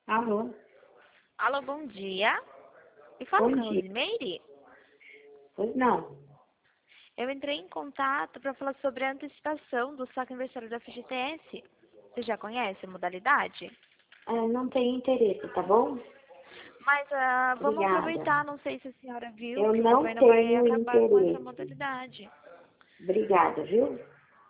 Alô? Alô, bom dia. E fala Bom com a dia. Rosimeire. Pois não. Eu entrei em contato para falar sobre a antecipação do saque aniversário da FGTS. Você já conhece a modalidade? Não tem interesse, tá bom? Mas vamos Obrigada. aproveitar, não sei se a senhora viu Eu que o não governo vai tenho acabar com essa interesse. modalidade. Obrigada, viu?